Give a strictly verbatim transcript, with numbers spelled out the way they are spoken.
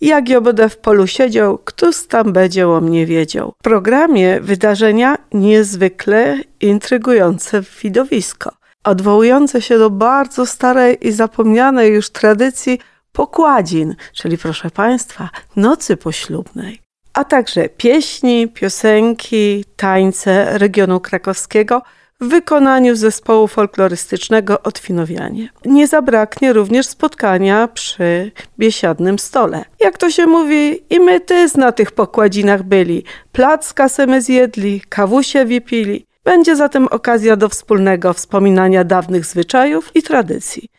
Jak ja będę w polu siedział, któż tam będzie o mnie wiedział. W programie wydarzenia niezwykle intrygujące widowisko, odwołujące się do bardzo starej i zapomnianej już tradycji pokładzin, czyli proszę Państwa, nocy poślubnej. A także pieśni, piosenki, tańce regionu krakowskiego w wykonaniu zespołu folklorystycznego Otwinowianie. Nie zabraknie również spotkania przy biesiadnym stole. Jak to się mówi, i my tyz na tych pokładzinach byli, placka semy zjedli, kawusie wypili. Będzie zatem okazja do wspólnego wspominania dawnych zwyczajów i tradycji.